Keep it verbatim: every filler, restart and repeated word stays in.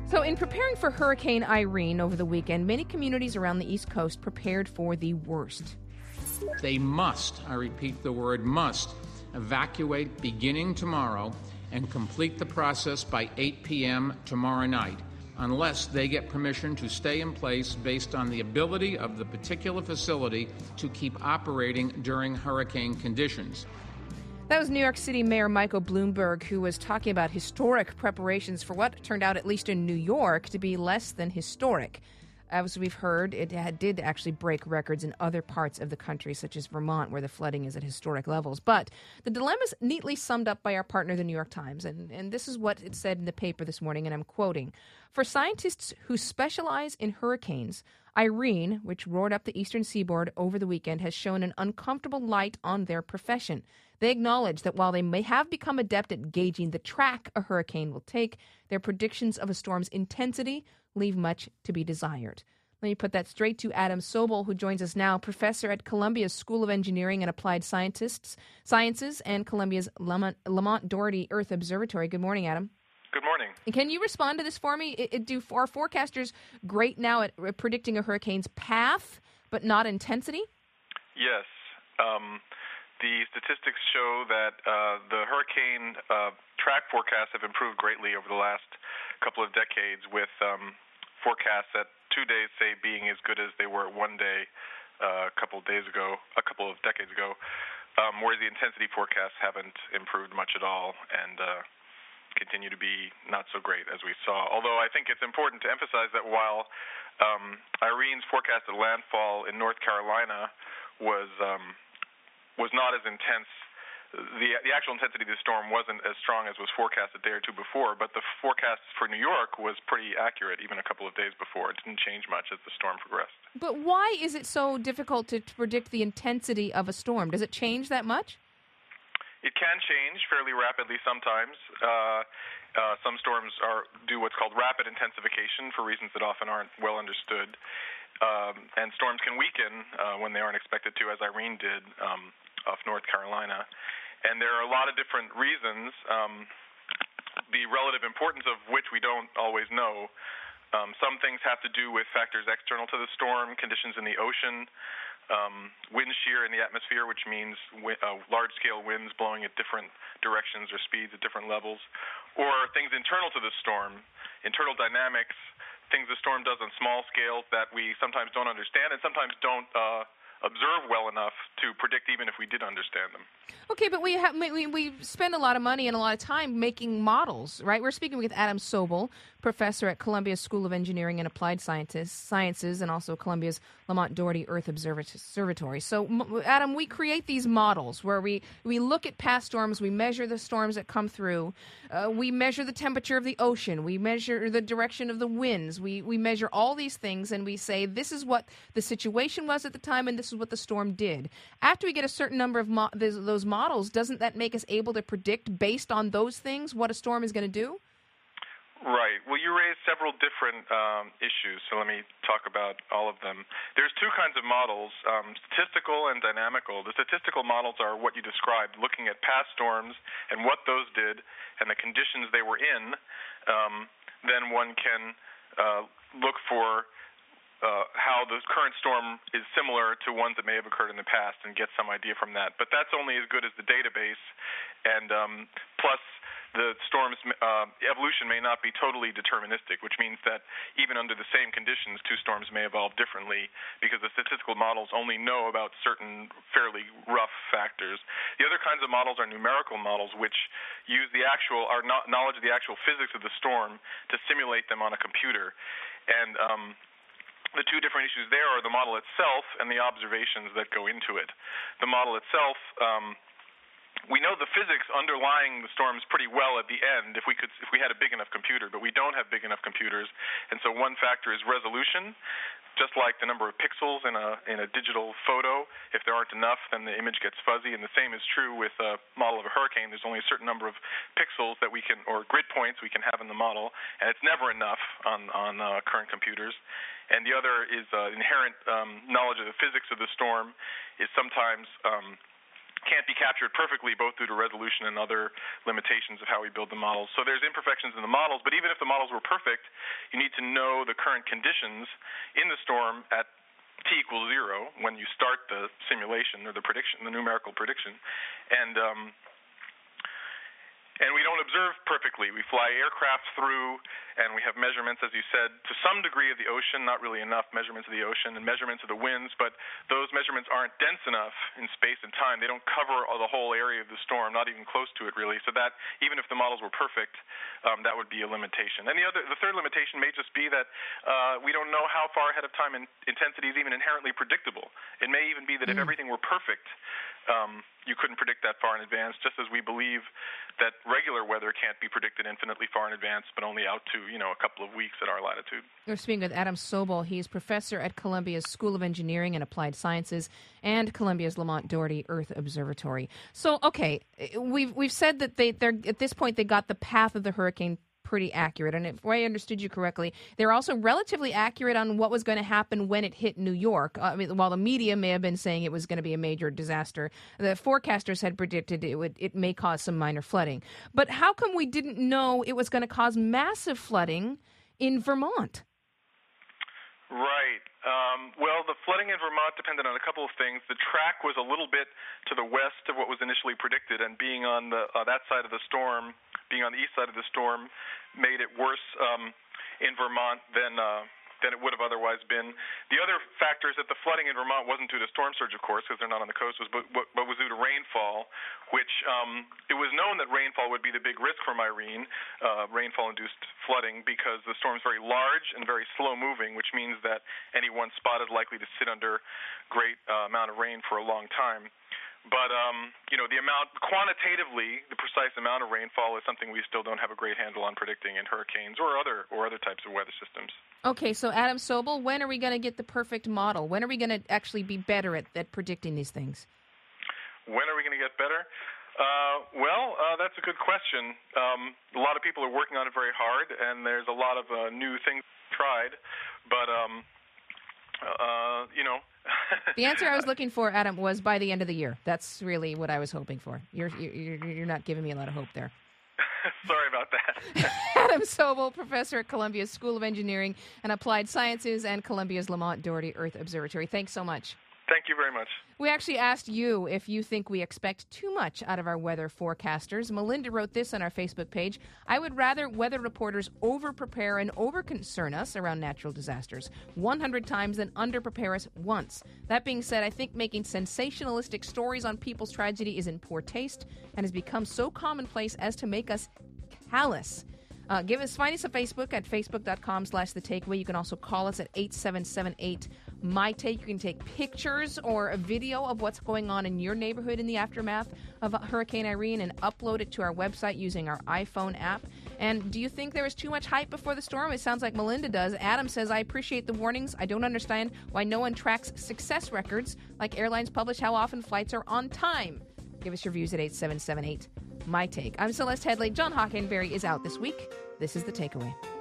So in preparing for Hurricane Irene over the weekend, many communities around the East Coast prepared for the worst. They must, I repeat the word must, evacuate beginning tomorrow and complete the process by eight p.m. tomorrow night, unless they get permission to stay in place based on the ability of the particular facility to keep operating during hurricane conditions. That was New York City Mayor Michael Bloomberg, who was talking about historic preparations for what turned out, at least in New York, to be less than historic. As we've heard, it had, did actually break records in other parts of the country, such as Vermont, where the flooding is at historic levels. But the dilemma is neatly summed up by our partner, the New York Times. And, and this is what it said in the paper this morning, and I'm quoting. For scientists who specialize in hurricanes, Irene, which roared up the eastern seaboard over the weekend, has shown an uncomfortable light on their profession. They acknowledge that while they may have become adept at gauging the track a hurricane will take, their predictions of a storm's intensity leave much to be desired. Let me put that straight to Adam Sobel, who joins us now, professor at Columbia's School of Engineering and Applied Scientists, Sciences and Columbia's Lamont, Lamont Doherty Earth Observatory. Good morning, Adam. Good morning. And can you respond to this for me? It, it, do are forecasters great now at predicting a hurricane's path, but not intensity? Yes. Um, the statistics show that uh, the hurricane uh, track forecasts have improved greatly over the last couple of decades, with um, forecasts at two days, say, being as good as they were one day uh, a couple of days ago, a couple of decades ago, um, whereas the intensity forecasts haven't improved much at all and uh, continue to be not so great as we saw. Although I think it's important to emphasize that while um, Irene's forecasted landfall in North Carolina was um, was not as intense, The, the actual intensity of the storm wasn't as strong as was forecast a day or two before, but the forecast for New York was pretty accurate even a couple of days before. It didn't change much as the storm progressed. But why is it so difficult to, to predict the intensity of a storm? Does it change that much? It can change fairly rapidly sometimes. Uh, uh, some storms are do what's called rapid intensification for reasons that often aren't well understood. Um, and storms can weaken uh, when they aren't expected to, as Irene did um, off North Carolina. And there are a lot of different reasons, um, the relative importance of which we don't always know. Um, some things have to do with factors external to the storm, conditions in the ocean, um, wind shear in the atmosphere, which means wi- uh, large-scale winds blowing at different directions or speeds at different levels, or things internal to the storm, internal dynamics, things the storm does on small scales that we sometimes don't understand and sometimes don't uh, observe well enough to predict even if we did understand them. Okay, but we have we, we spend a lot of money and a lot of time making models, right? We're speaking with Adam Sobel, professor at Columbia's School of Engineering and Applied Scientists, Sciences, and also Columbia's Lamont Doherty Earth Observatory. So, Adam, we create these models where we, we look at past storms, we measure the storms that come through, uh, we measure the temperature of the ocean, we measure the direction of the winds, we, we measure all these things, and we say this is what the situation was at the time and this is what the storm did. After we get a certain number of mo- those models, doesn't that make us able to predict based on those things what a storm is going to do? Right. Well, you raised several different um, issues, so let me talk about all of them. There's two kinds of models, um, statistical and dynamical. The statistical models are what you described, looking at past storms and what those did and the conditions they were in. Um, then one can uh, look for Uh, how the current storm is similar to ones that may have occurred in the past and get some idea from that. But that's only as good as the database, and um, plus the storm's uh, evolution may not be totally deterministic, which means that even under the same conditions, two storms may evolve differently because the statistical models only know about certain fairly rough factors. The other kinds of models are numerical models, which use the actual, our no- knowledge of the actual physics of the storm to simulate them on a computer. And um, the two different issues there are the model itself and the observations that go into it. The model itself, um, we know the physics underlying the storms pretty well at the end if we could, if we had a big enough computer, but we don't have big enough computers. And so one factor is resolution. Just like the number of pixels in a in a digital photo, if there aren't enough, then the image gets fuzzy. And the same is true with a model of a hurricane. There's only a certain number of pixels that we can, or grid points we can have in the model, and it's never enough on on uh, current computers. And the other is uh, inherent um, knowledge of the physics of the storm is sometimes um, can't be captured perfectly, both due to resolution and other limitations of how we build the models. So there's imperfections in the models, but even if the models were perfect, you need to know the current conditions in the storm at t equals zero when you start the simulation or the prediction, the numerical prediction. And um, And we don't observe perfectly. We fly aircraft through, and we have measurements, as you said, to some degree of the ocean, not really enough measurements of the ocean, and measurements of the winds, but those measurements aren't dense enough in space and time. They don't cover the whole area of the storm, not even close to it, really. So that, even if the models were perfect, um, that would be a limitation. And the other, the third limitation may just be that uh, we don't know how far ahead of time in, intensity is even inherently predictable. It may even be that mm. if everything were perfect, Um, you couldn't predict that far in advance, just as we believe that regular weather can't be predicted infinitely far in advance, but only out to, you know, a couple of weeks at our latitude. We're speaking with Adam Sobel. He's professor at Columbia's School of Engineering and Applied Sciences and Columbia's Lamont Doherty Earth Observatory. So, okay, we've we've said that they they're at this point they got the path of the hurricane pretty accurate. And if I understood you correctly, they're also relatively accurate on what was going to happen when it hit New York. I mean, while the media may have been saying it was going to be a major disaster, the forecasters had predicted it would it may cause some minor flooding. But how come we didn't know it was going to cause massive flooding in Vermont? Right. Um, well, the flooding in Vermont depended on a couple of things. The track was a little bit to the west of what was initially predicted, and being on the uh, that side of the storm, being on the east side of the storm, made it worse um, in Vermont than uh, than it would have otherwise been. The other factor is that the flooding in Vermont wasn't due to storm surge, of course, because they're not on the coast, was but, but was due to rainfall, which um, it was known that rainfall would be the big risk from Irene, uh, rainfall-induced flooding, because the storm's very large and very slow-moving, which means that any one spot is likely to sit under great uh, amount of rain for a long time. But, um, you know, the amount, quantitatively, the precise amount of rainfall is something we still don't have a great handle on predicting in hurricanes or other or other types of weather systems. Okay, so Adam Sobel, when are we going to get the perfect model? When are we going to actually be better at, at predicting these things? When are we going to get better? Uh, well, uh, that's a good question. Um, a lot of people are working on it very hard, and there's a lot of uh, new things tried, but, um, uh, you know... The answer I was looking for, Adam, was by the end of the year. That's really what I was hoping for. You're you're, you're not giving me a lot of hope there. Sorry about that. Adam Sobel, professor at Columbia's School of Engineering and Applied Sciences and Columbia's Lamont Doherty Earth Observatory. Thanks so much. Thank you very much. We actually asked you if you think we expect too much out of our weather forecasters. Melinda wrote this on our Facebook page. I would rather weather reporters over-prepare and over-concern us around natural disasters one hundred times than under-prepare us once. That being said, I think making sensationalistic stories on people's tragedy is in poor taste and has become so commonplace as to make us callous. Uh, give us, find us on Facebook at facebook.com slash the takeaway. You can also call us at eight seven seven eight my take. You can take pictures or a video of what's going on in your neighborhood in the aftermath of Hurricane Irene and upload it to our website using our iPhone app. And do you think there was too much hype before the storm? It sounds like Melinda does. Adam says, I appreciate the warnings. I don't understand why no one tracks success records like airlines publish how often flights are on time. Give us your views at eight seven seven eight my take. I'm Celeste Headley. John Hockenberry is out this week. This is The Takeaway.